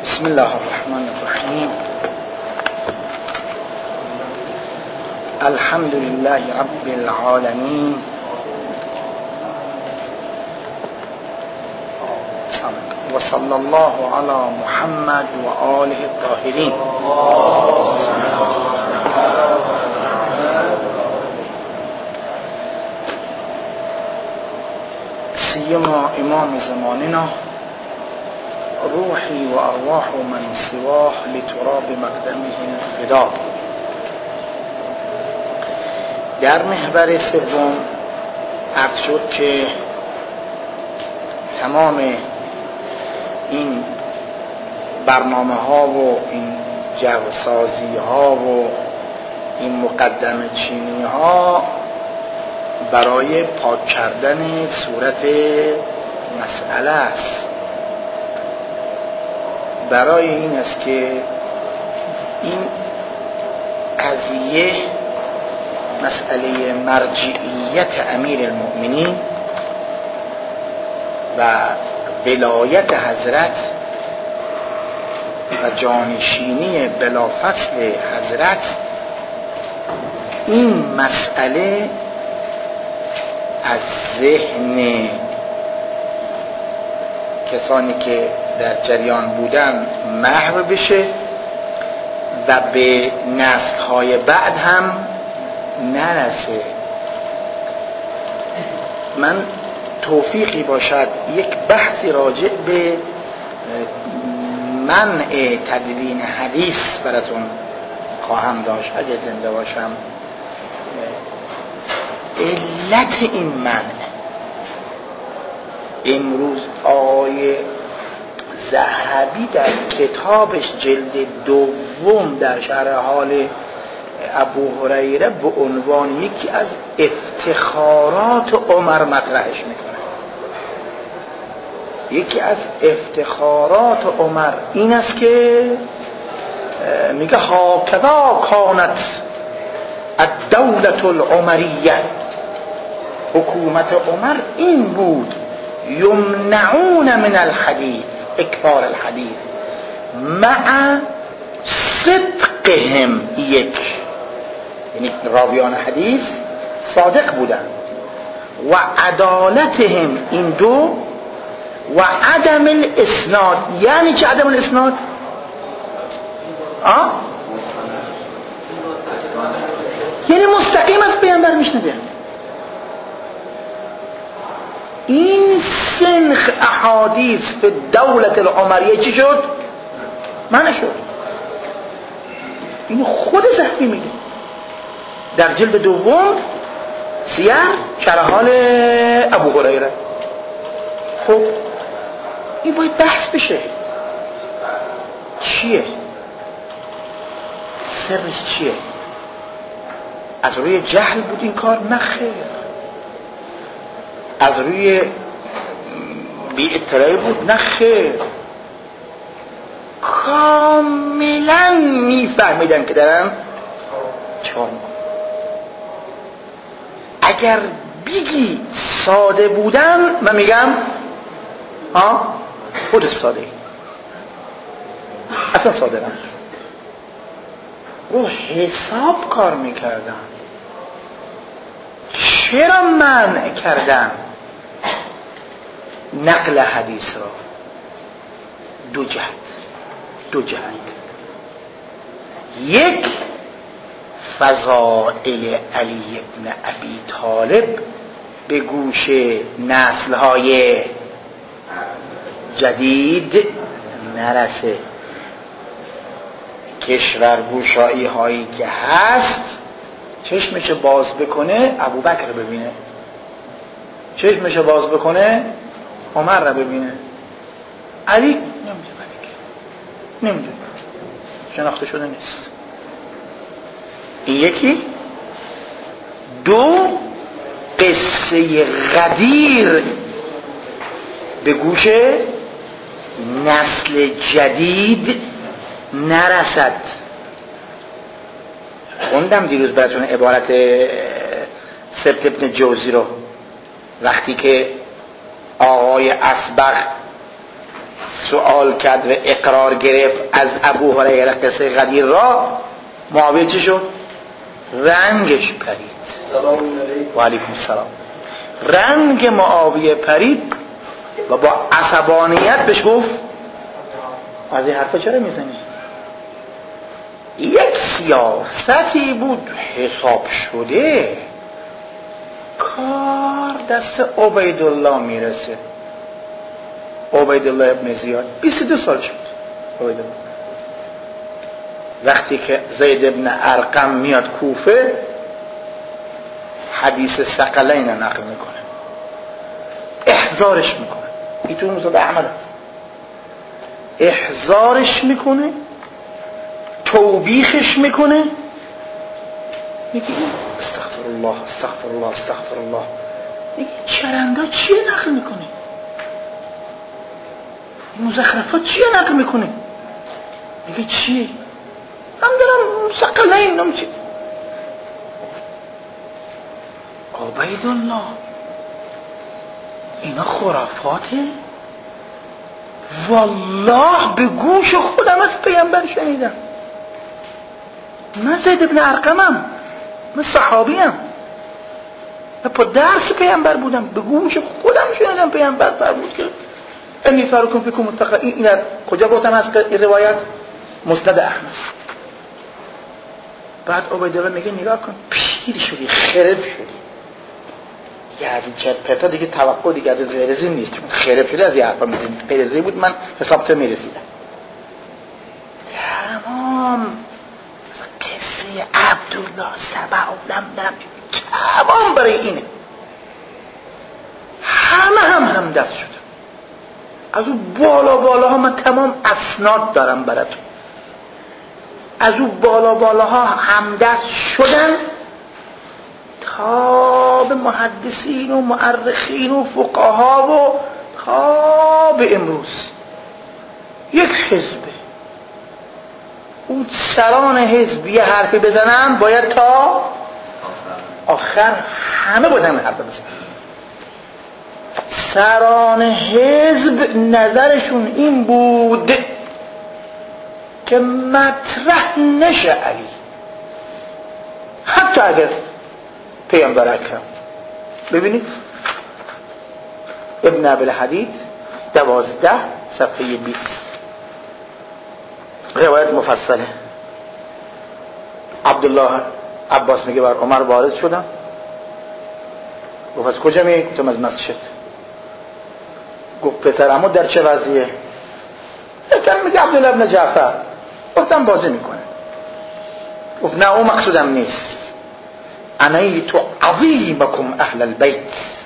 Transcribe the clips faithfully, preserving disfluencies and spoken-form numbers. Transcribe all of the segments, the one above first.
بسم الله الرحمن الرحیم. الحمد لله رب العالمین و صلی الله علی محمد و آله الطاهرین. سیما امام زماننا روحی و ارواح من سواه لتراب مقدمه فدا. در محور سوم عرض شد که تمام این برنامه ها و این جوسازی ها و این مقدمه چینی ها برای پاک کردن صورت مسئله است، برای این است که این قضیه مسئله مرجعیت امیر المؤمنین و ولایت حضرت و جانشینی بلافصل حضرت، این مسئله از ذهن کسانی که در جریان بودن محو بشه و به نسل‌های بعد هم نرسه. من توفیقی باشد یک بحثی راجع به منع تدوین حدیث براتون خواهم داشت اگه زنده باشم. علت این منع امروز آیه ذهبی در کتابش جلد دوم در شرح حال ابو هریره به عنوان یکی از افتخارات عمر مطرحش میکنه. یکی از افتخارات عمر این است که میگه هاکذا کانت الدولة العمریه، حکومت عمر این بود، یمنعون من الحدیث، اکثار الحدیث، مع صدقهم، یک یعنی راویان حدیث صادق بودن، و عدالتهم، این دو، و عدم الاسناد. یعنی چه عدم الاسناد؟ آه؟ یعنی مستقیم از پیامبر میشنیده. این سنخ احادیث فی دولت العمریه چی شد؟ منع شد. این خود ذهبی میگه در جلد دوم سیر شرح حال ابو هریره. خب این باید بحث بشه چیه؟ سرش چیه؟ از روی جهل بود این کار؟ نه خیر. از روی بی اطلاعی بود؟ نه خیر. کاملا میفهمیدن که دارن چیکار میکنن. اگر بگی ساده بودن، من میگم ها خود ساده ای. اصلا ساده نه، رو حساب کار میکردن. چرا منع کردن نقل حدیث را؟ دو جهت دو جهت یک، فضائل علی ابن ابی طالب به گوش نسل‌های جدید نرسه. کشورگشایی هایی که هست، چشمش باز بکنه ابوبکر ببینه، چشمش باز بکنه عمر را ببینه، علی نمیدونه، نمیدونه، شناخته شده نیست. این یکی. دو، قصه غدیر به گوش نسل جدید نرسد. خوندم دیروز براتون عبارت سبت ابن جوزی رو، وقتی که آقای اسبق سوال کرد و اقرار گرفت از ابو هریره قصه غدیر را، معاویه چی شد؟ رنگش پرید. و علیکم السلام. رنگ معاویه پرید و با عصبانیت بهش گفت از این حرفا چرا میزنی؟ یک سیاستی بود حساب شده، کار دست عبیدالله میرسه. عبیدالله ابن زیاد بیست و دو سال شد. عبیدالله وقتی که زید ابن ارقم میاد کوفه، حدیث ثقلین نقل میکنه، احضارش میکنه. این تو مسند احمد است. احضارش میکنه، توبیخش میکنه، میگه استغفر الله استغفر الله استغفر الله. میگه چرندا چیه نقل میکنه؟ این مزخرفات چیه نقل میکنه؟ میگه چیه؟ من دارم ثقلین نم چی؟ عبیدالله اینا خرافاته؟ والله به گوش خودم از پیامبر شنیدم. من زید ابن ارقمم، من صحابیم، من پا درس پیامبر بودم، به گوش خودم شنیدم پیامبر فرمود که انی تارکم فیکم متقین. این کجا گفتم از این روایت؟ مسند احمد. بعد عبیدالله میگه نگاه کن، پیر شدی، خرب شدی دیگه، از این چرت پرتا دیگه توقع دیگه از غیرزی نیست، چون خرب شده از این حرفا میزنی. غیرزی بود من حساب تو میرسیدم. تمام قصه عبدالله سبع لم لم تمام برای اینه. همه هم هم دست شد. از اون بالا بالا ها من تمام اسناد دارم براتون. از اون بالا بالا ها همدست شدن تا به محدثین و مؤرخین و فقها و تا به امروز. یک حزبه، اون سران حزب یه حرفی بزنن باید تا آخر همه باید همه حرف بزنن. سران حزب نظرشون این بود که مطرح نشه علی، حتی اگر پیامبر اکرم. ببینید ابن ابی الحدید دوازده صفحه بیست روایت مفصله. عبدالله عباس میگه بر عمر وارد شدم، گفت از کجا میای؟ گفتم از مسجد. گفت پسرمو در چه وضعیه؟ یکم میگه عبدالله ابن جعفر. گفتم بازی میکنه. گفت نه اون مقصودم نیست، انیت عظیمکم اهل البیت،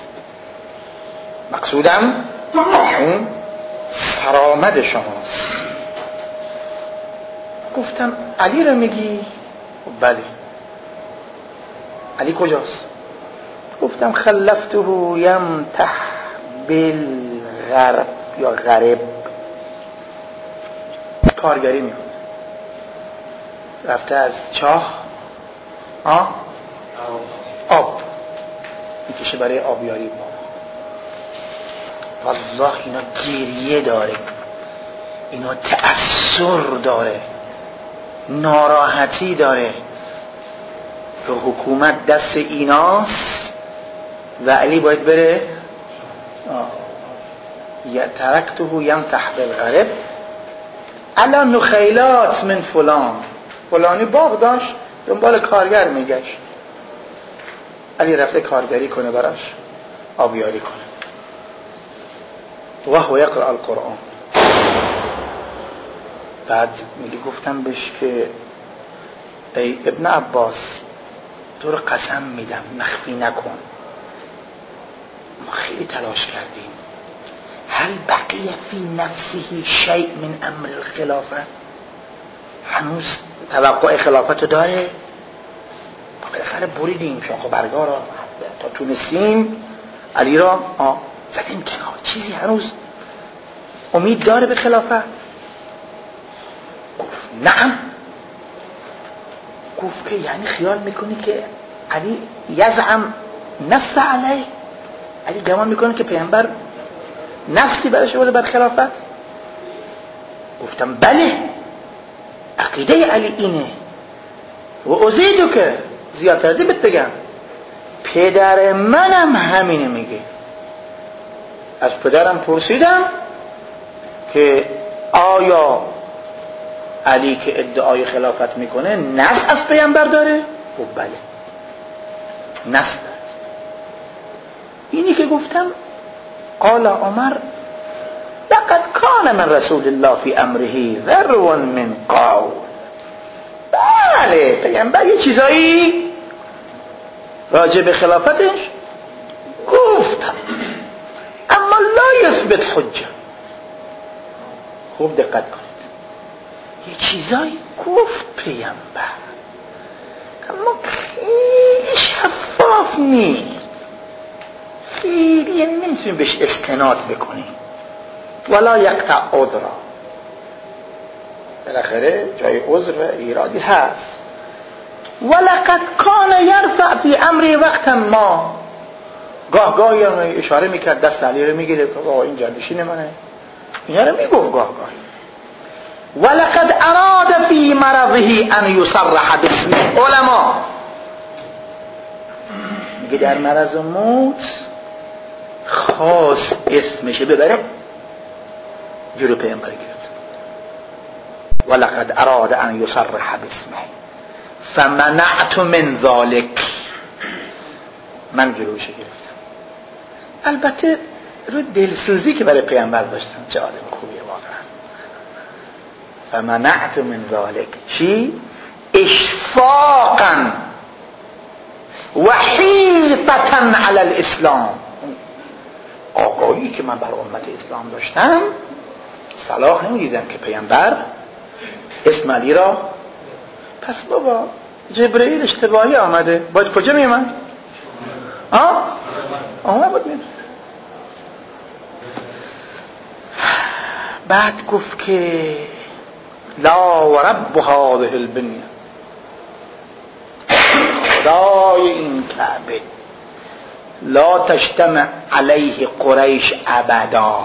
مقصودم اون سرآمد شماست. گفتم علی رو میگی؟ بله. علی کجاست؟ گفتم خلفته یمتح بالغرب یا غرب، کارگری میکنه، رفته از چاه آه؟ آب میکشه برای آبیاری. والله اینا گریه داره، اینا تأثیر داره، ناراحتی داره که حکومت دست ایناست و علی باید بره. یا ترکته یمتح بالغرب علی نخیلات من فلان، فلانی باغ داشت دنبال کارگر میگشت، علی رفته کارگری کنه براش، آبیاری کنه. و هو یقرأ القرآن. بعد میگه گفتم بهش که ای ابن عباس تو رو قسم میدم مخفی نکن، ما خیلی تلاش کردیم، هل بقیه فی نفسه شیء من امر الخلافه؟ هنوز توقع خلافتو داره؟ بالاخره بریدیم شاخ و برگا را تا تونستیم علی را آه زدیم کنار، چیزی هنوز امید داره به خلافت؟ گفت نعم. گفت که یعنی خیال میکنی که علی یزعم نص علیه، علی گمان میکنه که پیامبر نصی برش بوده بر خلافت؟ گفتم بله عقیده علی اینه و ازیدو که زیادتر بهت بگم پدر منم همینه میگه. از پدرم پرسیدم که آیا علی که ادعای خلافت میکنه نسل از پیامبر داره؟ خب بله نسل داره. اینی که گفتم قال عمر لقد کان من رسول الله فی امره ذرو من قول. بله پیامبر یه چیزایی راجع به خلافتش گفتم اما لا یثبت حجه. خوب دقت کنید یه چیزایی گفت پیامبر اما خیلی شفاف نیست، خیلی نمیتونیم بهش استناد بکنیم. ولا یقطع عذرا، بالاخره جای عذر و ایرادی هست. ولقد کان یرفع فی امری وقت ما، گاه گاهی اشاره میکرد دست علی رو میگیره که آقا این جانشین منه، اینا رو میگفت گاه گاهی. ولقد اراد فی مرضه ان یصرح باسم علما، میگه در مرض موت خاص اسمشه ببره، جلو پیامبر گرفت. ولقد اراد ان یصرح باسمه فمنعت من ذلك، من جلوش گرفتم. البته رو دلسوزی که برای پیامبر داشتم، چه آدم خوبیه واقعا. فمنعت من ذلك چی؟ اشفاقا و حیطة علی الاسلام، آگاهی که من بر امت اسلام داشتم صلاح نمیدیدم که پیامبر اسم علی را. پس بابا جبرئیل اشتباهی آمده، باید کجا میامد؟ آه؟ آمده باید میامد. بعد گفت که لا و رب هذه البنیه، خدای این کعبه لا تجتمع علیه قریش ابدا.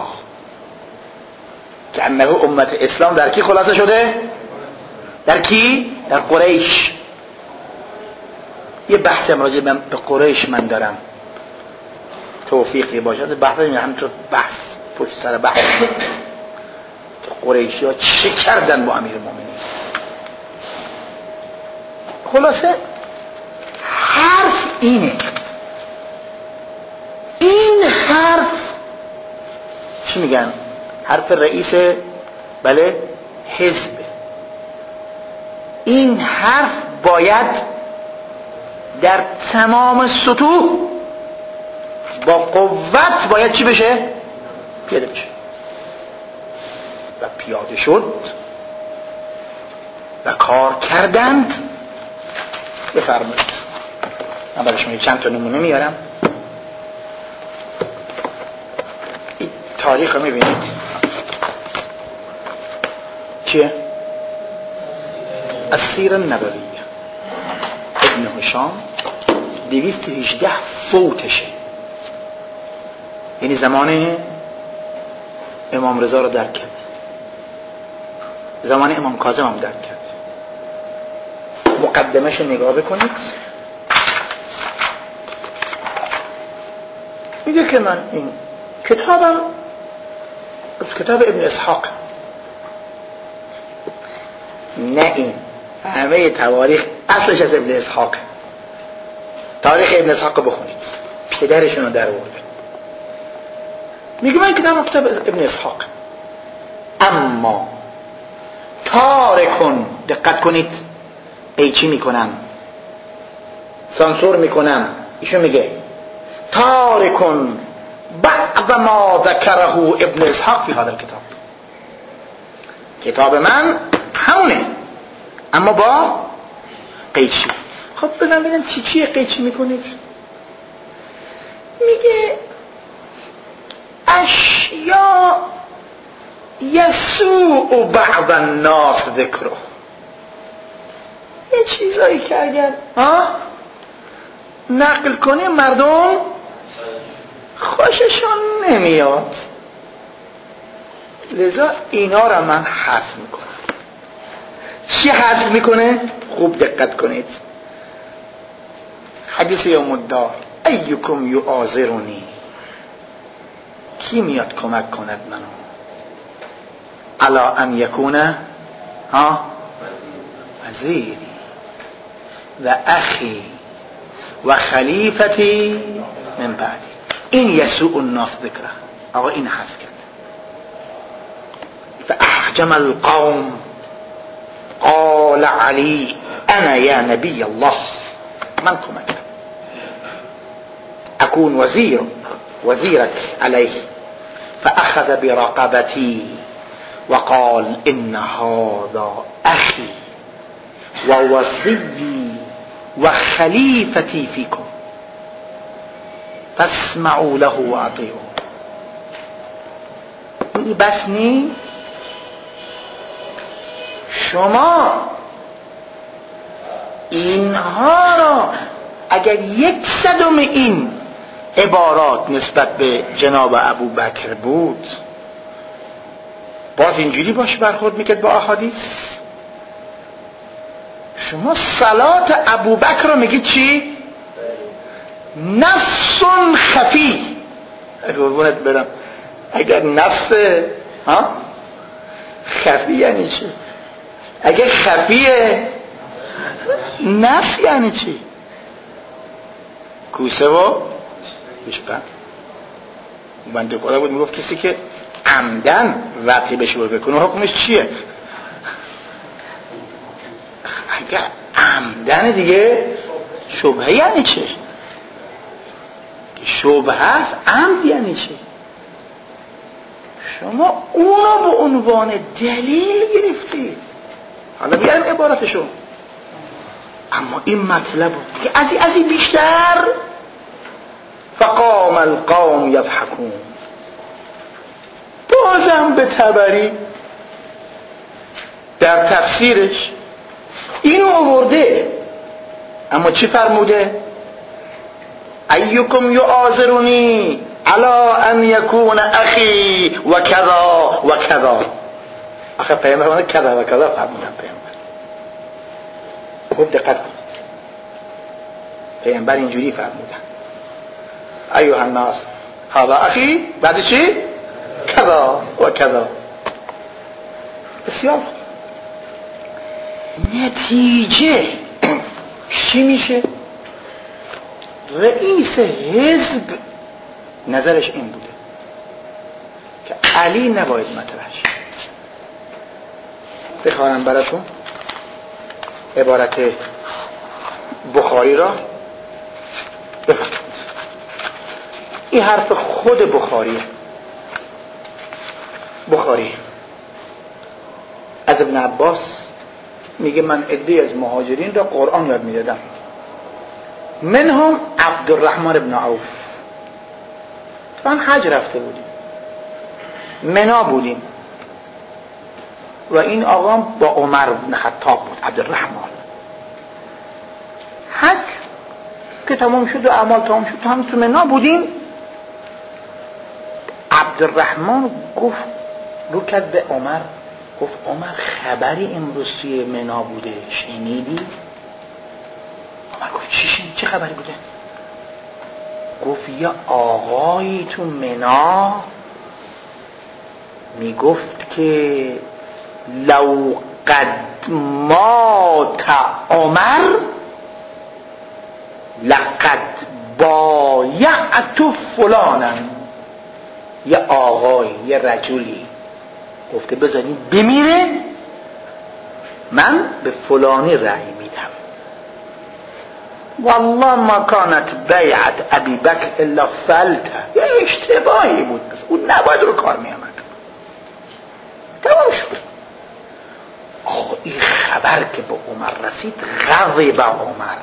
که انه امت اسلام در کی خلاصه شده؟ در کی؟ در قریش. یه بحث امروزی من به قریش من دارم، توفیقی باشد بحث هم تو بحث پشت سر بحث قریشی ها چه کردن با امیر المؤمنین. خلاصه حرف اینه، این حرف چی میگن؟ حرف رئیس بله حزب. این حرف باید در تمام سطوح با قوت باید چی بشه؟ پیاده بشه. و پیاده شد و کار کردند. بفرمایید من برای شما چند تا نمونه میارم. این تاریخ رو میبینید چیه؟ السیره النبویه ابن هشام دویست و هجده فوتشه، یعنی زمان امام رضا رو درک کرد، زمان امام کاظم هم درک کرد. مقدمش نگاه بکنید، میگه که من این کتابم از کتاب ابن اسحاق، نه این همه تواریخ اصلش از ابن اسحاق. تاریخ ابن اسحاق بخونید، پدرشون رو در آورده. میگه من کتابم کتاب ابن اسحاق، اما تارکون، دقت کنید ای چی میکنم سانسور میکنم. ایشون میگه تارکون بعض ما ذکره ابن اسحاق فی هذا الكتاب، کتاب من همونه اما با قیچی. خب بزن ببینم چی چیه قیچی میکنید. میگه اشیا یسوء بعض الناس ذکره، یه چیزایی که اگر ها نقل کنی مردم خوششون نمیاد. لذا اینا را من حذف میکنم. چی حذف میکنه؟ خوب دقت کنید. حدیث یوم الدار، ایکم یعاذرونی، کی میاد کمک کند منو؟ الا ان یکونه ها وزیری و اخی و خلیفتی من بعدی. این یسوع الناس ذکره. آقا این حذف کرد. فاحجم القوم قال علی انا یا نبی الله، من کمک اكون وزيرك وزيرك عليه. فأخذ برقبتي وقال إن هذا أخي ووصي وخليفتي فيكم فاسمعوا له وأطيعوا. بس نی شما اینها را اگر یک صدم این عبارات نسبت به جناب ابو بکر بود باز اینجوری باش برخورد میکرد با احادیث. شما صلات ابو بکر رو میگید چی؟ نص خفی. قربونت برم، اگر نص ها خفی یعنی چی؟ اگر خفیه نص یعنی چی؟ کوسه و بشپن. بنده خدا بود میگفت کسی که عمدن وقتی بشه رو بکنه حکمش چیه؟ اگر عمدن دیگه شبهه یعنی چه؟ شبهه هست، عمد یعنی چه؟ شما اونو به عنوان دلیل گرفتید. حالا بیاریم عبارتشو. اما این مطلب که از این از این بیشتر. فقام القوم یضحکون. بازم به طبری در تفسیرش اینو آورده، اما چی فرموده؟ ایکم یعاذرونی علا ان یکون اخی و کذا و کذا. آخه پیامبر فرموده کذا و کذا فرمودن. پیامبر خوب دقت کنید، پیامبر اینجوری فرمودن ایها الناس هذا اخی، بعد چی؟ کذا و کذا. بسیار نتیجه چی میشه؟ رئیس حزب نظرش این بوده که علی نباید مطرح شه. بخوانم براتون عبارت بخاری را بفرمایید. این حرف خود بخاریه. بخاری از ابن عباس میگه من عده‌ای از مهاجرین را قرآن یاد میدادم، منهم عبدالرحمن ابن عوف. من حج رفته بودیم، منا بودیم و این آقا با عمر بن خطاب بود، عبدالرحمن. حج که تمام شد و اعمال تمام شد، هم تو منا بودیم. عبدالرحمن گفت رو کرد به عمر، گفت عمر خبری امروز توی منا بوده شنیدی؟ عمر گفت چی شنید؟ چه خبری بوده؟ گفت یه آقایی تو منا میگفت که لو قد مات عمر لقد بایعت فلانا. یه آقای، یه رجلی گفته بذارین بمیره من به فلانی رأی میدم. والله ما کانت بیعت ابی بکر الا فلته. یه اشتباهی بود، بس اون نباید رو کار میامد. تمام شد. آقا این خبر که به عمر رسید غضب عمر،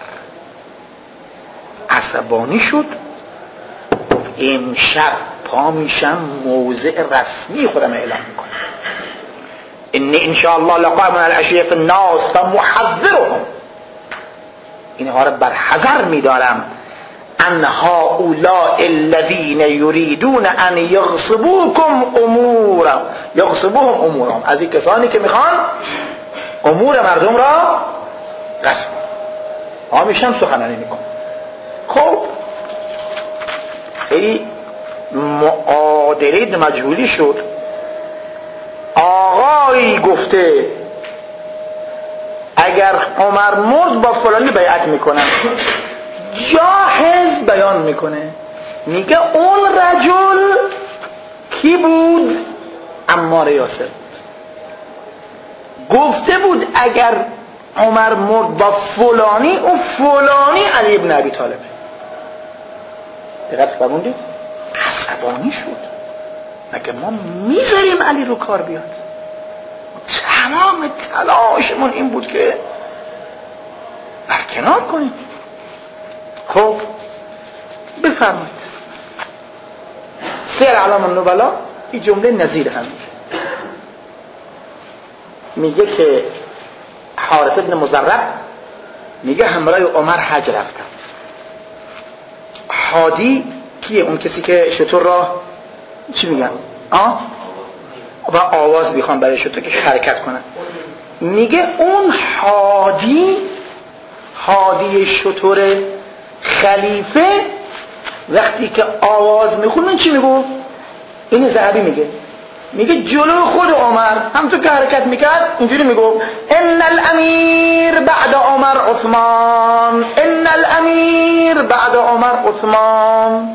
عصبانی شد، گفت امشب پا میشم موضع رسمی خودم اعلام میکنم، انی انشاءالله لقائم العشیه فی الناس فمحذرهم. اینها را بر حذر میدارم ان هؤلاء الذين يريدون ان یغصبوکم امورا یغصبوهم امورهم، از این کسانی که میخوان امور مردم را غصب همیشه سخنرانی میکن. خب خیلی معادله مجهولی شد. آقایی گفته اگر عمر مرد با فلانی بیعت میکنن، جاهز بیان میکنه، میگه اون رجل کی بود؟ عمار یاسر بود. گفته بود اگر عمر مرد با فلانی، اون فلانی علی ابن ابی طالبه. دقت فرمودید؟ عصبانی شد. مگه ما میذاریم علی رو کار بیاد؟ تمام تلاشمون این بود که برکنار کنیم. خب بفرمایید. سیر اعلام النبلا این جمله نظیر هم میگه که حارث ابن مزرب میگه همراه عمر حج رفتم. حادی کیه؟ اون کسی که شطور را چی میگن؟ آه؟ و آواز میخوان برای شطور که حرکت کنن. میگه اون حادی حادی شطور خلیفه وقتی که آواز میخونه چی میگو؟ این ذهبی میگه میگه جلو خود عمر همونطور که حرکت میکرد اینجوری میگو ان الامیر بعد عمر عثمان، ان الامیر بعد عمر عثمان.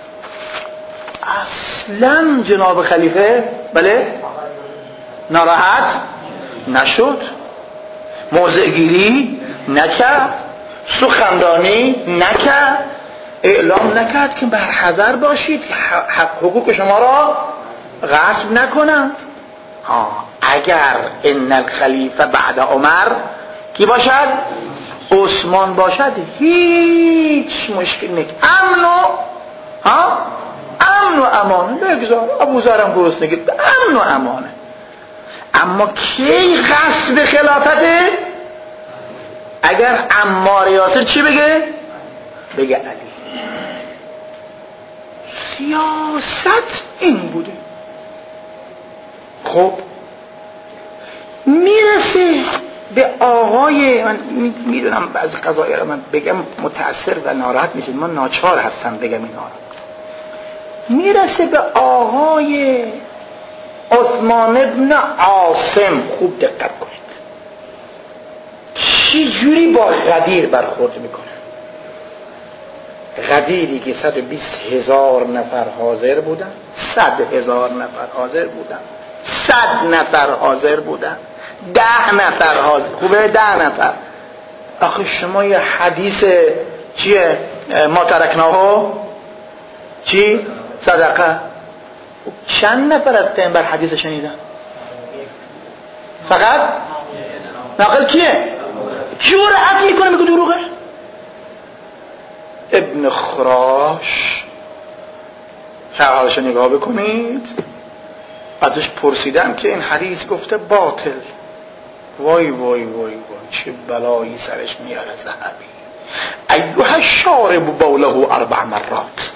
اصلا جناب خلیفه بله ناراحت نشد، موضع گیری نکرد، سخنرانی نکرد، اعلام نکرد که بر حذر باشید که حق حقوق شما را غصب نکنند. ها اگر ان الخلیفه بعد عمر کی باشد؟ عثمان باشد، هیچ مشکل نیست، امن و ها امن و امان. بگذار ابو ذرم درست نگید، امن و امانه. اما کی غصب خلافته؟ اگر عمار یاسر چی بگه؟ بگه علی. سیاست این بوده. خب میرسه به آقای، من میدونم بعضی قضایا رو من بگم متأثر و ناراحت میشید، من ناچار هستم بگم اینا رو. میرسه به آقای عثمان ابن عاصم. خوب دقت کنید چی جوری با غدیر برخورد میکنه. غدیری که صد و بیست هزار نفر حاضر بودن، صد هزار نفر حاضر بودن، صد نفر حاضر بودن، ده نفر حاضر. خوبه ده نفر. آخه شما یه حدیث چیه؟ ما ترکناهو چی؟ صدقه. چند نفر از پیامبر حدیث شنیدن؟ فقط ناقل کیه؟ جرأت میکنه میگه دروغه. ابن خراش حالش نگاه بکنید، ازش پرسیدن که این حدیث گفته باطل. وای وای وای وای چه بلایی سرش میاره ذهبی. ایها الشارب بوله اربع مرات.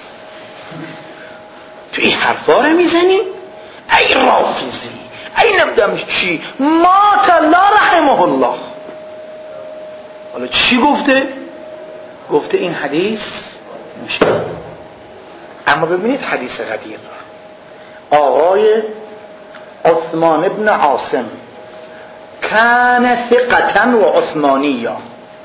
تو این حرفا رو میزنی؟ ای رافضی، ای نبدم چی؟ مات لا رحمه الله. حالا چی گفته؟ گفته این حدیث مشکل. اما ببینید حدیث غدیر. آقای عثمان ابن عاصم کان ثقة و عثمانیه،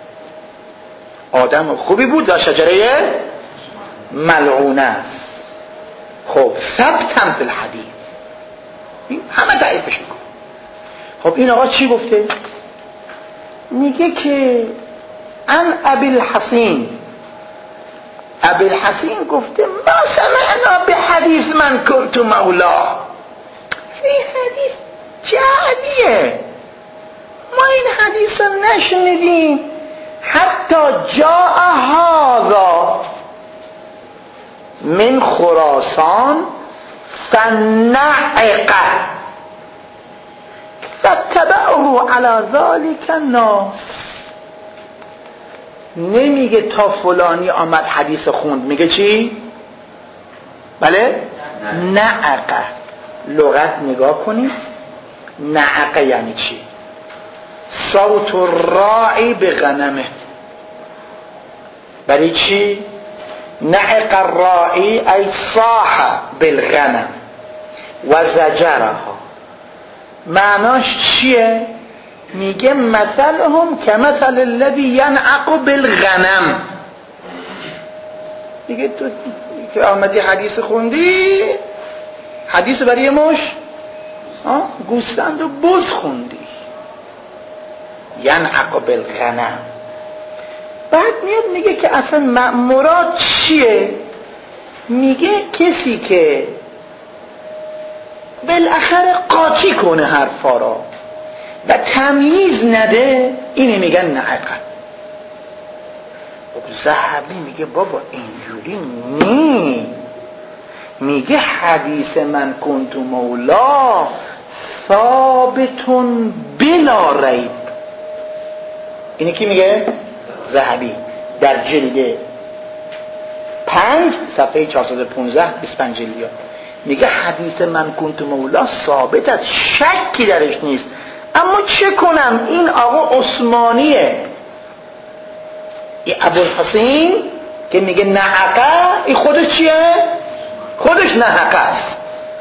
آدم خوبی بود، در شجره ملعونه است. خب ثبتم فی الحدیث، این همه تعریفش میکنه. خب این آقا چی گفته؟ میگه که ان ابی الحسین، ابی الحسین گفته ما سمعنا بحدیث من کنت مولا. این حدیث جعلیه، ما این حدیث رو نشنیدیم حتی جاء هذا من خراسان فنعق فتبعه على ذلك الناس. نمیگه تا فلانی آمد حدیث خوند، میگه چی؟ بله؟ نعقه. لغت نگاه کنید، نعقه یعنی چی؟ صوت الراعی به غنمه. برای چی؟ نعق الراعی ای صاح بالغنم و زجرها. معناش چیه؟ میگه مثلهم کمثل الذی ینعق بالغنم. میگه تو که آمدی حدیث خوندی، حدیث برای مش گوسفند و بز خوندی، ینعق بالغنم. بعد میاد میگه که اصلا مراد چیه؟ میگه کسی که بالاخره قاطی کنه حرفا را و تمییز نده، اینی میگن نعقه. ذهبی میگه بابا اینجوری نی، میگه حدیث من کنت مولا ثابتون بلا ریب. اینی کی میگه؟ ذهبی در جلد پنج صفحه چهارصد و پانزده بیست و پنج جلدی ها میگه حدیث من کنت مولا ثابت است، شکی درش نیست. اما چه کنم این آقا عثمانیه، این ابوالحسین که میگه نعقه، این خودش چیه؟ خودش نعقه است،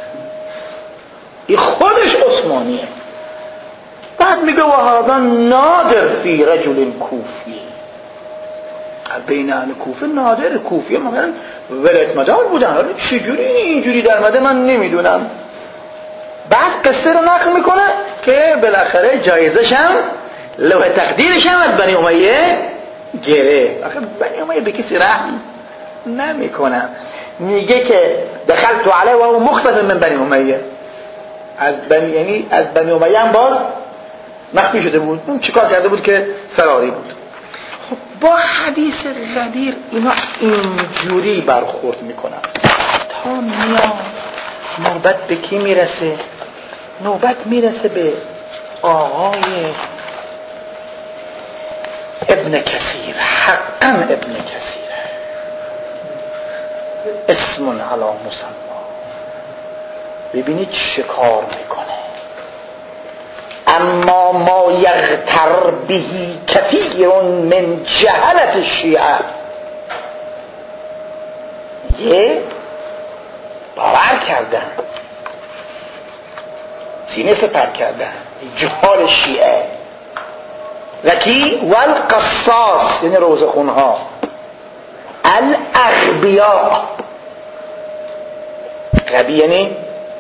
این خودش عثمانیه. بعد میگه و هذا نادر فی رجل کوفی. بین اهل کوفه نادر، کوفی مثلا ولایت مدار بودن، حالا چجوری اینجوری در مده من نمیدونم. بعد قصه رو نقل میکنه که بالاخره جایزش هم لوح تقدیرش هم از بنی امیه گره. آخه بنی امیه به کسی رحم نمیکنه. میگه که دخلت علیه و هو مختلف من بنی امیه، از بنی یعنی از بنی امیه هم باز مخفی شده بود. اون چیکار کرده بود که فراری بود. خب با حدیث غدیر اینا اینجوری برخورد میکنن تا میاد نوبت به کی میرسه؟ نوبت میرسه به آقای ابن کثیر، حقا ابن کثیر، اسم علی مسما. ببینید چه کار میکنه. اما ما یغتر بهی کثیر من جهلت الشیعه، یه باور کردن، سینه سپر کردن جهال شیعه. لکی والقصاص یعنی روزخونها، الاغبیاء، غبی یعنی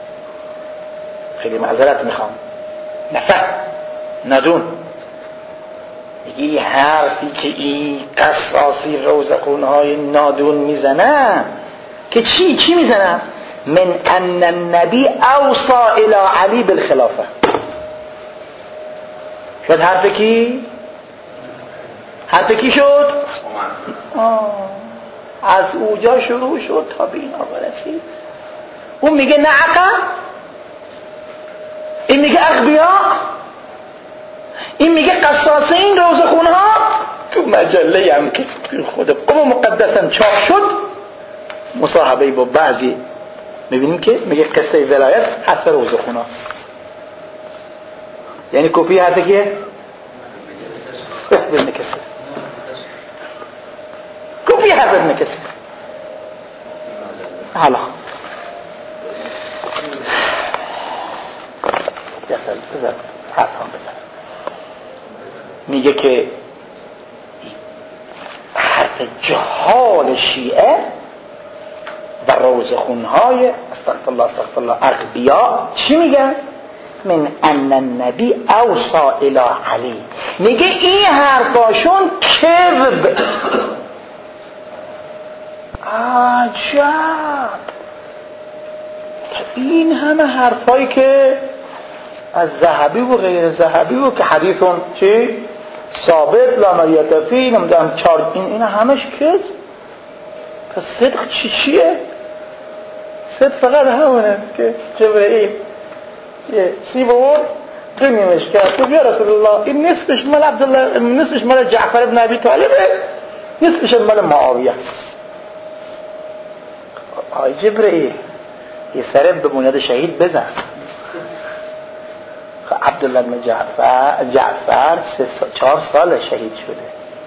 خیلی معذرت میخوام نفهم ندون. میگه این حرفی که این قصاصی روزخونهای نادون میزنن که چی چی میزنن؟ من ان النبی اوصا الى علی بالخلافه. شد حرف کی؟ حرف کی شد؟ آه. از اوجا شروع شد تا به این آقا رسید. اون میگه نعقه، این میگه اغبیا، این میگه قصاصه. این روزخونها تو مجله هم که خود قم مقدسا چاپ شد مصاحبه با بعضی میبینیم که میگه قصه ولایت حسب روزخونهاست. یعنی کپی حرف کیه؟ ابن کثیر. کپی حرف ابن کثیر. حالا بزن حرف هم بزن. میگه که حرف جهال شیعه و روزخونهای استغفرالله استغفرالله اغبیا چی میگن؟ من ان النبی اوصا الی علی. میگه این حرفاشون کذب. عجب، این همه حرفایی که از ذهبی و غیر ذهبی و که حدیثون چی؟ ثابت لامریت فی نمیدونم چار، این این همش کذب. پس صدق چی چیه؟ صدق فقط همونه که جبرئیل یه سیب آورد قیمیمش کرد تو بیا رسول الله این نصفش مال عبدالله، نصفش مال جعفر ابن ابی طالبه، نصفش مال معاویه است. آی جبرئیل یه سره به بنیاد شهید بزن. عبدالله بن جعفر جعفر سه سال چهار سال شهید شده.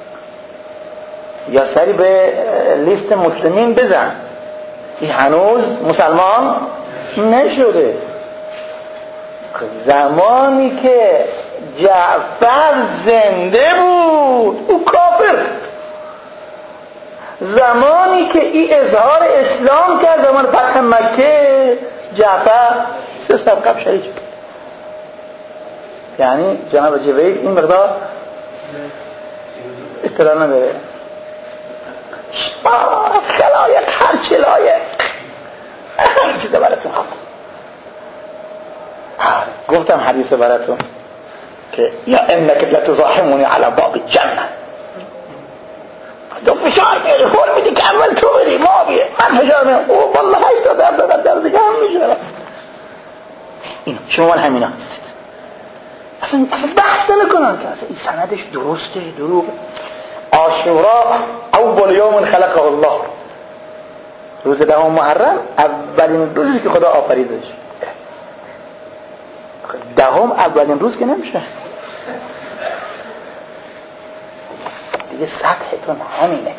یا سری به لیست مسلمین بزن، این هنوز مسلمان نشده. زمانی که جعفر زنده بود او کافر. زمانی که این اظهار اسلام کرد زمان فتح مکه جعفر سه سال قبل شهید شد. یعنی جناب جبرئیل این مقدار اطلاع نداره. خلایق هر چه لایق هر چیز براتون خواهم. گفتم حدیث براتون که یا انک لتزاحمونی علی باب الجنه، تو فشار میاری خور میدی که اول تو بری ما بیه من فشار میارم او والله هشتا در در در دیگه هم میشه. این شما همینا هستید. اصلا اصلا بحث نمیکنن که اصلا این سندش درسته دروغ. عاشورا اول یوم خلقه الله، روز دهم محرم اولین روزی که خدا آفریدش. دهم اولین روز که نمیشه دیگه، سطحتون همینه.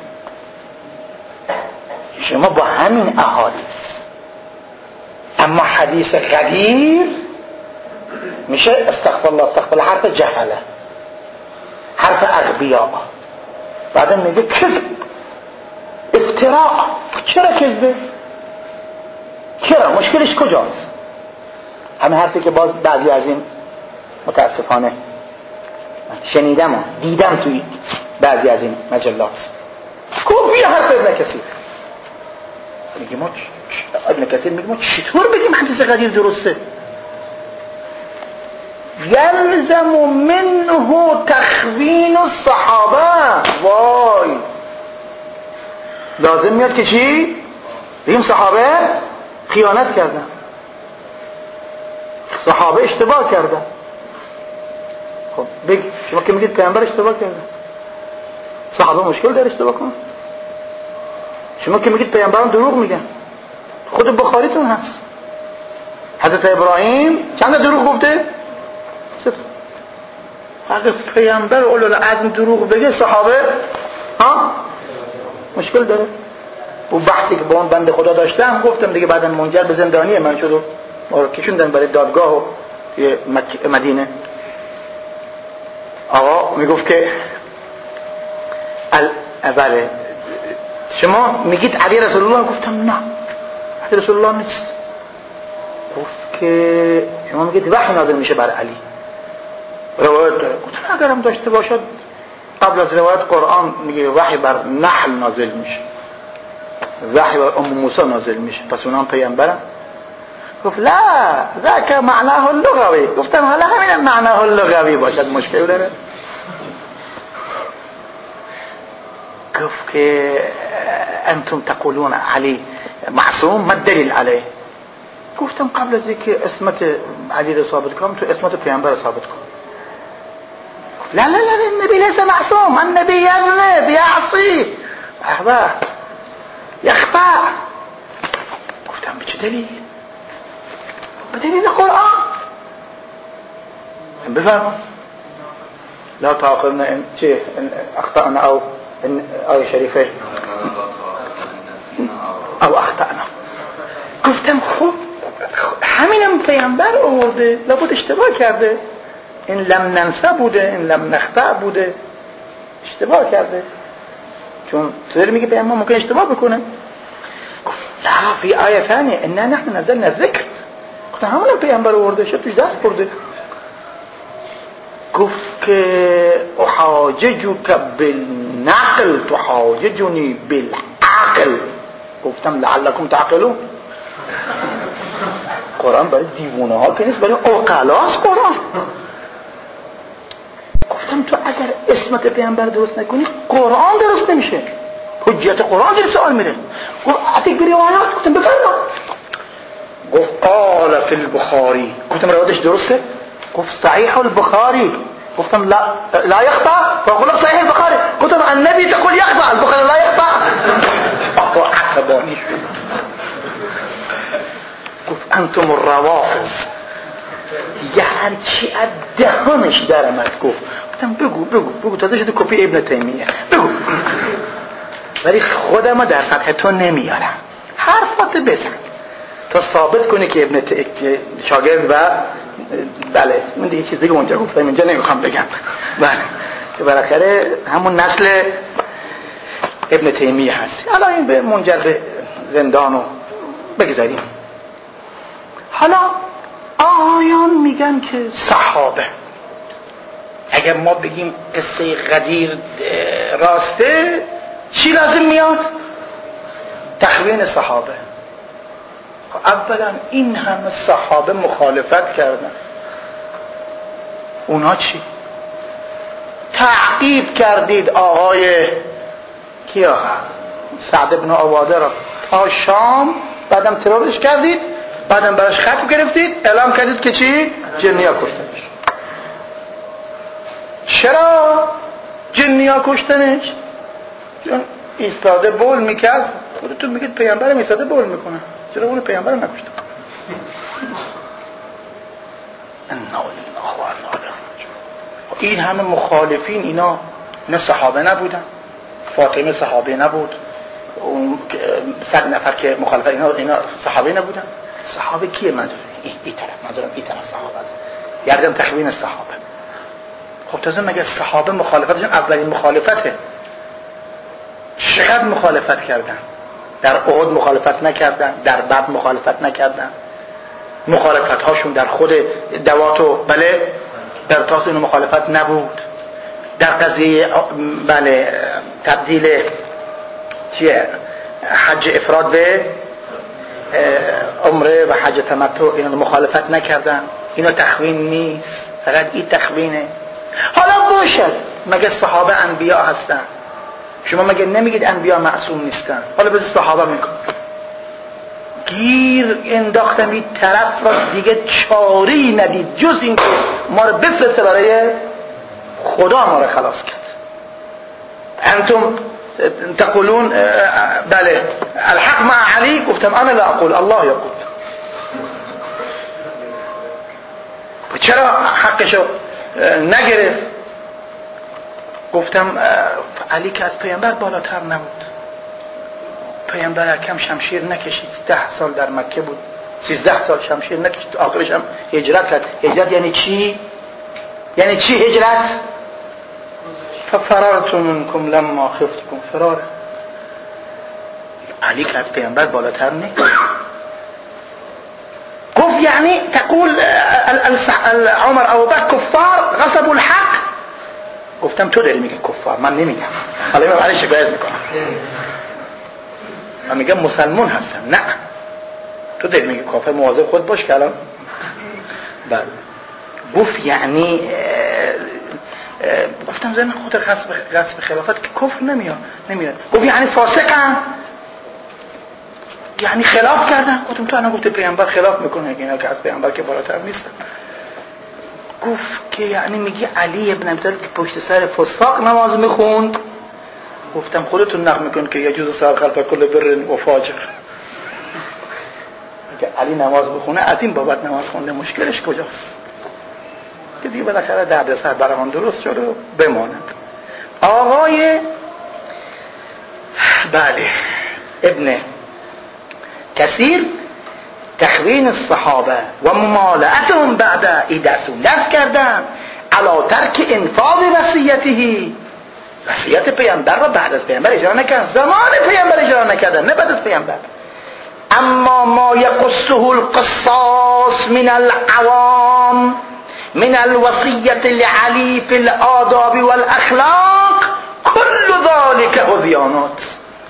شما با همین احادیث، اما حدیث غدیر میشه استغفر الله استغفر الله، حرف جهله، حرف اغبیاء. بعدم میگه کذب، افتراء. چرا کذبه؟ چرا؟ مشکلش کجاست؟ همه حرفی که باز بعضی از این متاسفانه شنیدم و دیدم توی بعضی از این مجلات، کپی حرف ابن کثیر. میگه ما ابن کثیر میگه ما چطور بگیم حدیث غدیر درسته؟ یلزم منه تخوین الصحابه. وای، لازم میاد که چی؟ بگیم صحابه خیانت کردن، صحابه اشتباه کردن. خب بگی شما که میگید پیامبر اشتباه کردن، صحابه مشکل داره اشتباه کنن؟ شما که میگید پیامبران دروغ میگن، خود بخاریتون هست حضرت ابراهیم چند دروغ گفته؟ ست. اگه پیامبر اولوالعزم دروغ بگه صحابه ها مشکل داره. و بحثی که با اون بنده خدا داشتم گفتم دیگه، بعدن منجر به زندانیه من شد و ما رو کشوندن برای دادگاه و مدینه. آقا میگفت که بله شما میگید علی رسول الله، گفتم نه علی رسول الله نیست. گفت که شما میگید وحی نازل میشه بر علی، روایت داره. گفتم اگرم داشته باشد قبل از روایت قرآن میگه وحی بر نحل نازل میشه، وحی بر ام موسی نازل میشه، پس اونها پیامبرن. گفت لا ذاک معناه اللغوی. گفتم حالا همین معناه اللغوی باشد مشکل داره؟ گفت که انتم تقولون علی معصوم، ما الدلیل علیه؟ گفتم قبل از اینکه اسمت علی رو ثابت کنم تو اسمت پیامبر رو ثابت کن. گفت لا لا لا النبی لیس معصوم، النبی یذنب یعصی احبا یخطا. گفتم به چه دلیل؟ به دلیل قرآن. بفهم لا تأخذنا ان چه اخطأنا او آیه شریفه او اخطأنا. گفتم خب همینم پیامبر آورده، لابد اشتباه کرده. این لم ننسه بوده، این لم نخطأ بوده، اشتباه کرده. چون تو میگه پیامبر ممکن اشتباه بکنه. گفت لا فی آیه ثانیه انا نحن نزلنا الذکر. گفتم همونم پیامبر آورده، شد توش دست برده. گفت که احاججک بالنقل تحاججنی بالعقل. گفتم لعلکم تعقلون. قرآن برای دیوانه ها که نیست، برای عقلاست قرآن. گفتم تو اگر اسمت پیامبر درست نکنی قرآن درست نمیشه، حجیت قرآن زیر سوال میره. گفت اتیک بری روایات. گفتم بفرما. گفت قال فی البخاری. گفتم روایتش درسته؟ گفت صحیح البخاری. گفتم لا لا یخطا. فقال صحیح البخاری. گفتم النبی تقول یخضع البخل لا یخضع. آقا عصبانی شد گفت انتم الروافض. دیگه هرچی از دهانش در آمد گفت. گفتم بگو بگو بگو تازه شده کپی ابن تیمیه بگو، ولی خودم در سطح تو نمیارم، حرفات بزن تا ثابت کنی که ابن ت... شاگرد و بله من دیگه چیزی که اونجا گفتم اینجا نمیخوام بگم، بله که بالاخره همون نسل ابن تیمیه هست. حالا این به منجر به زندانو بگذاریم. حالا آیان میگن که صحابه، اگر ما بگیم قصه غدیر راسته چی لازم میاد؟ تخوین صحابه. اولا این همه صحابه مخالفت کردن، اونا چی؟ تعقیب کردید آقای کیا؟ سعد بن عباده را تا شام، بعدم ترورش کردید، بعدم براش خط گرفتید، اعلام کردید که چی؟ جنیا کشتنش. چرا جنیا کشتنش؟ چون ایستاده بول میکرد. خودتون میگید پیامبرم ایستاده بول میکنه، چرا اون پیامبرم نکشتن؟ این همه مخالفین، اینا نه صحابه نبودن، فاطمه صحابه نبود، اون صد نفر که مخالفت اینا اینا صحابه نبودن. صحابه کیه؟ منظور این ای طرف، منظورم این طرف صحابه است. یعنی تخوین صحابه. خب تازه مگه صحابه مخالفتشون اولین مخالفته؟ چقدر مخالفت کردن؟ در احد مخالفت نکردن، در بدر مخالفت نکردن، مخالفت هاشون در خود دوات و بله در تاس اینو مخالفت نبود. در قضیه بله تبدیل چیه حج افراد به عمره و حج تمتع اینو مخالفت نکردن. اینا تخوین نیست، فقط این تخوینه. حالا باشد مگه صحابه انبیا هستن؟ شما مگه نمیگید انبیا معصوم نیستن؟ حالا بذار صحابه میکن گیر انداختم این طرف را، دیگه چاری ندید جز این که ما رو بفرسته برای خدا ما رو خلاص کرد. انتم تقولون بله الحق مع علی، گفتم انا لا اقول الله یقول. چرا حقشو نگرفت؟ گفتم علی که از پیامبر بالاتر نبود، پیامبر کم شمشیر نکشید، ده سال در مکه بود، سیزده سال شمشیر نکشید، آخرش هم هجرت کرد. هجرت یعنی چی؟ یعنی چی هجرت؟ ففررت منکم لما خفتکم فرار. علی که از پیامبر بالاتر نیست. گفت یعنی تقول عمر ابو بکر کفار غصبوا الحق. گفتم تو داری میگی کفار، من نمیگم. حالا من برای شکایت میکنم، من میگم مسلمان هستم. نه تو داری میگی کافر، مواظب خود باش که الان بله. گفت یعنی اه اه گفتم زمین خود غصب غصب خلافت که کفر نمیاد نمیاد. گفت یعنی فاسقن، یعنی خلاف کردن. گفتم تو انا گفت پیامبر خلاف میکنه، اینا که از پیامبر که بالاتر نیستن. گفت که یعنی میگی علی ابن ابی طالب که پشت سر فساق نماز میخوند؟ گفتم خودتون نقل میکن که یجوز سر خلف کل بر و فاجر. اگه علی نماز بخونه از این بابت نماز خونده، مشکلش کجاست؟ که دیگه بالاخره درد سر برمان درست شد و بماند. آقای بله ابن کثیر تخوین الصحابه و ممالعتهم بعد ایدسون دست کردن علا ترک انفاذ وصیته. وصیت پیامبر را بعد از پیامبر اجرا نکردن، زمان پیامبر اجرا نکردن، نه بعد از پیامبر. اما ما یقصه القصاص من العوام من الوصیت لعلی فی الآداب والاخلاق کل ذلك هذیانات.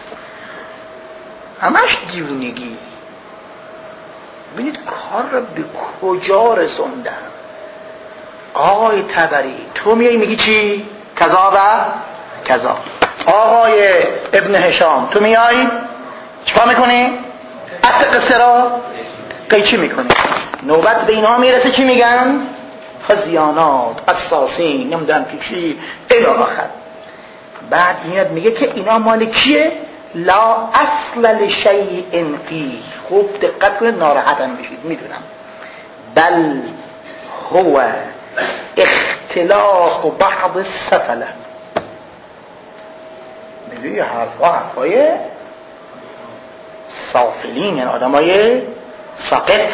همش دیونگی. ببینید کار را به کجا رسوندن. آقای طبری تو میای میگی چی؟ کذا و کذا. آقای ابن هشام تو میای چیکار میکنی؟ اصل قصه را قیچی میکنی. نوبت به اینها میرسه چی میگن؟ خزیانات، اساسین، نمدن پیشی الی آخر. بعد میاد میگه که اینا مال کیه؟ لا اصل لشیء فیه. خوب دقت کنید، ناراحتم بشید میدونم. بل هو اختلاق بعض السفله. میگه یه حرفا حرفای سافلین، یعنی آدم های ساقط.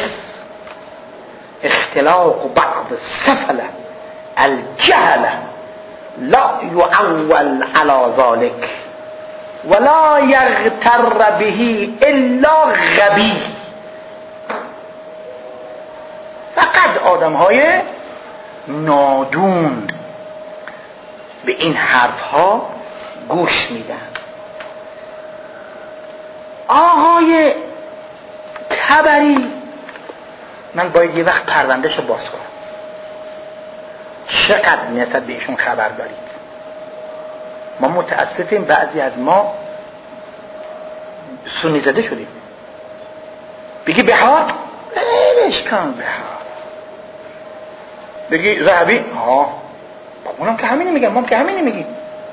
اختلاق بعض السفله الجهله لا يعول على ذلك ولا يغتر به الا غبی. فقط آدم های نادون به این حرف ها گوش میدن. آقای طبری، من باید یه وقت پروندهشو باز کنم، چقدر نسبت به ایشون خبر دارید. ما متاسفیم بعضی از ما سنی زده شدیم. بگی بهار برش کن، بهار بگی ذهبی ها اونم که همینی میگم، ما که همینی میگیم.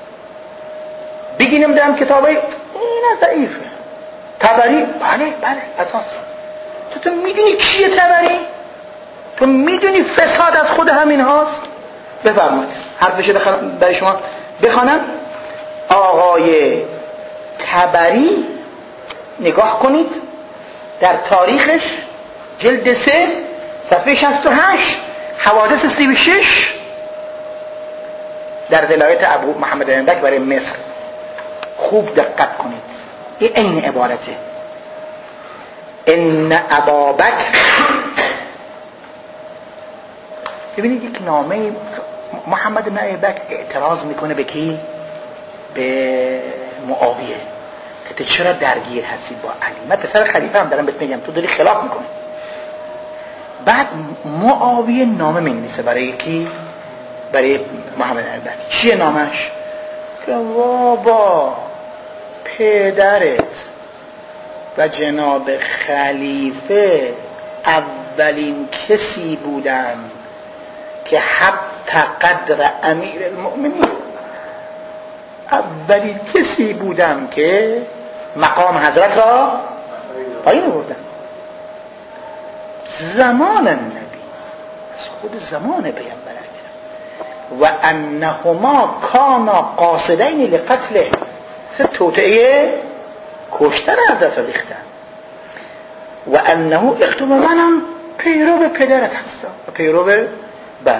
بگی نمیدونم کتابای اینا ضعیفه. طبری بله بله اساس. تو تو میدونی کیه طبری؟ تو میدونی فساد از خود همین هاست؟ بفرمایید حرفش برای شما بخوانم. آقای طبری نگاه کنید در تاریخش جلد سه صفحه شصت و هشت حوادث سی و شش در ولایت ابو محمد بن بکر برای مصر. خوب دقت کنید، این عین عبارته. ان ابا بکر، ببینید یک نامه محمد بن ابی بکر اعتراض میکنه به کی؟ به معاویه که تو چرا درگیر هستی با علی؟ من پسر خلیفه هم دارم بهت میگم تو داری خلاف میکنی. بعد معاویه نامه مینویسه برای کی؟ برای محمد بن ابی بکر. چیه نامش؟ که بابا پدرت و جناب خلیفه اولین کسی بودن که حتی قدر امیر المؤمنین، اولین کسی بودن که مقام حضرت را پایین آوردن. زمان نبی، از خود زمان پیامبر اکرم. و انهما کانا قاصدین لقتله، توطئه کشتن حضرت را ریختن. و انه اختم منم پیرو به پدرت هستم، پیرو به بله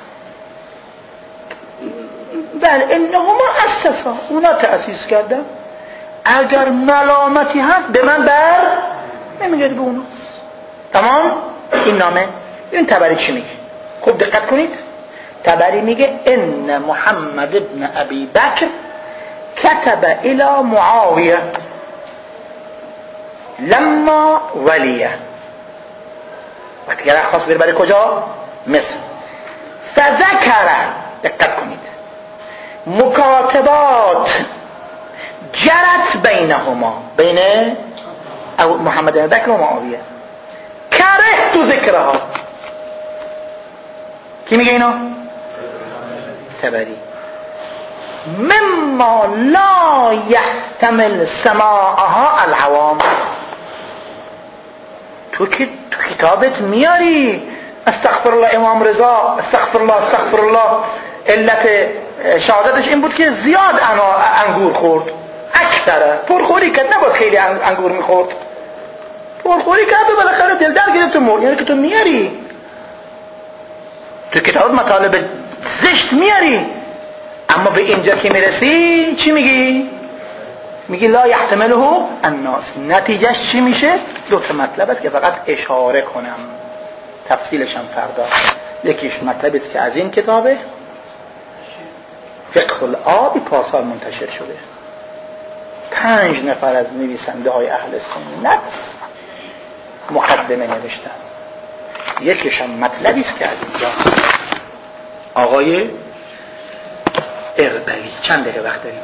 بله انهما اسسا، اونا تأسیس کردن. اگر ملامتی هست به من بر نمیگرد، به اوناست. تمام. این نامه این طبری چی میگه؟ خوب دقت کنید. طبری میگه ان محمد ابن ابی بکر كتب الى معاویه لما ولیه، وقتی که خواست بره برای کجا؟ مصر. فذکر، دقت کنید، مکاتبات جرت بینهما، بین محمد بن بکر و معاویه. کره تو ذکرها. کی میگه اینا؟ طبری. مما لا يحتمل سماعها العوام. تو که تو کتابت میاری استغفر الله امام رضا، استغفر الله استغفر الله، علت شهادتش این بود که زیاد انا انگور خورد، اکثره پرخوری کرد، نباید خیلی انگور میخورد، پرخوری کرد و بالاخره دل در گرفت و مرد. یعنی که تو میاری تو کتاب مطالب زشت میاری، اما به اینجا که میرسی چی میگی؟ میگی لا یحتمله الناس. نتیجهش چی میشه؟ دو تا مطلب است که فقط اشاره کنم، تفصیلش هم فردا. یکیش مطلبی است که از این کتابه فقه الآب پارسال منتشر شده، پنج نفر از نویسنده های اهل سنت مقدمه نوشتن. یکیش هم مطلبی است که از اینجا آقای اربلی. چند دقیقه وقت داریم؟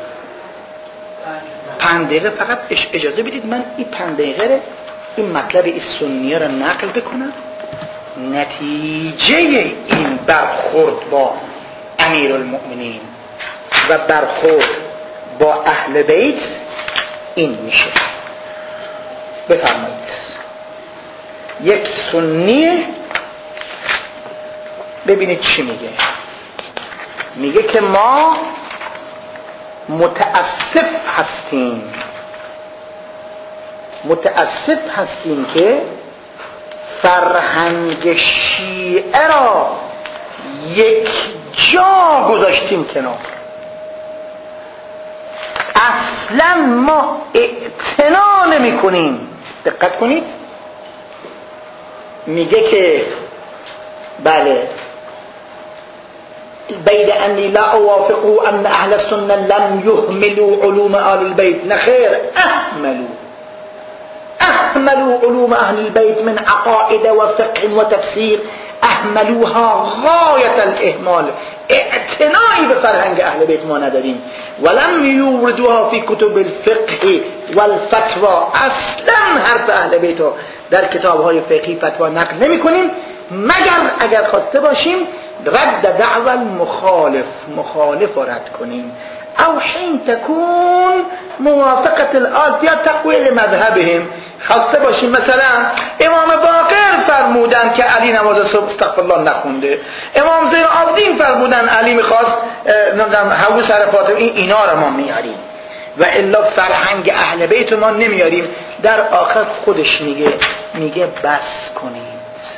پنج دقیقه فقط اجازه بدید من این پنج دقیقه این مطلب این سنیه را نقل بکنم. نتیجه این برخورد با امیر المؤمنین و برخورد با اهل بیت این میشه. بفرمایید. یک سنی ببینید چی میگه. میگه که ما متاسف هستیم متاسف هستیم که فرهنگ شیعه را یک جا گذاشتیم کنار. اصلا ما اعتنا نمی کنیم. دقت کنید، میگه که بله بید انی لا اوافقوا ان اهل السنه لم يهملوا علوم آل البيت. نخیر، اهملوا اهملوا علوم اهل البيت من عقائد و فقه و تفسیر، اهملوها غایت الاهمال. اعتنایی به فرهنگ اهل بیت ما نداریم. ولم یوردوها فی کتب الفقه والفتوا. اصلا حرف اهل بیت ها در کتاب های فقهی فتوا نقل نمی کنیم مگر اگر خواسته باشیم رد دعوى المخالف، مخالف رد کنیم، او حین تکون موافقت الآل یا تقویل مذهبهم. خواسته باشیم مثلا امام باقر فرمودن که علی نماز صبح استغفر الله نخونده، امام زین العابدین فرمودن علی میخواست نمیدونم حوض سر فاطمه، این اینا رو ما میاریم و الا فرهنگ اهل بیت ما نمیاریم. در آخر خودش میگه میگه بس کنید،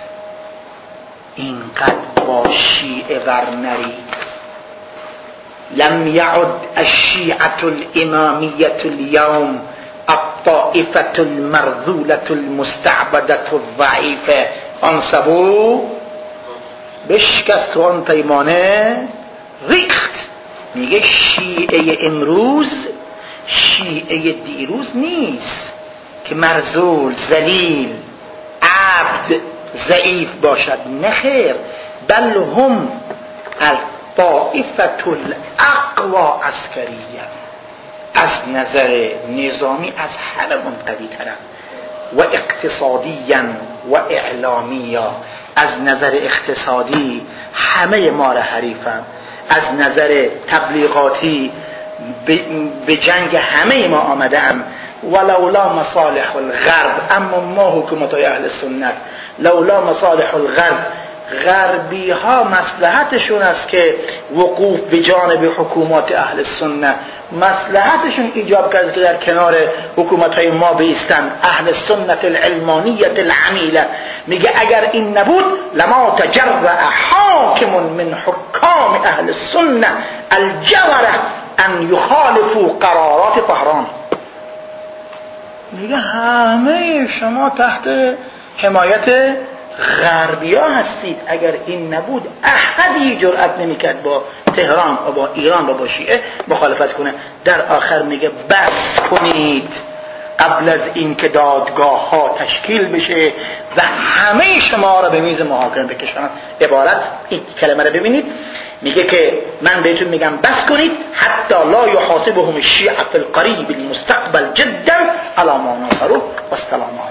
اینقدر با شیعه ور نرید. لم يعد الشيعة الإمامية اليوم الطائفة المرذولة المستعبدة الضعيفة. انصبوا بشکست و آن پیمانه ریخت. میگه شیعه امروز شیعه دیروز نیست که مرذول، ذلیل، عبد، ضعیف باشد. نخیر، بل هم الطائفة الاقوى عسکریه، از نظر نظامی از همه منقوی ترن و اقتصادیا و اعلامیا، از نظر اقتصادی همه ما را حریفن، از نظر تبلیغاتی به جنگ همه ما آمده ام. ولولا مصالح الغرب، اما ما حکومتای اهل سنت لولا مصالح الغرب، غربی ها مصلحتشون است که وقوف به جانب حکومات اهل سنت، مصلحتشون ایجاب کرده که در کنار حکومت های ما بیستن. اهل سنت العلمانیت العمیله میگه اگر این نبود لما تجرأ حاکم من حکام اهل سنت الجوره ان یخالفوا قرارات طهران. میگه همه شما تحت حمایت غربی ها هستید. اگر این نبود احدی جرأت نمیکرد با تهران و با ایران و با شیعه مخالفت کنه. در آخر میگه بس کنید قبل از اینکه دادگاه ها تشکیل بشه و همه شما را به میز محاکمه بکشن. عبارت این کلمه رو ببینید، میگه که من بهتون میگم بس کنید حتی لا یحاسبهم الشیعة فی القریب المستقبل جدا علی ما ناصروا. و السلام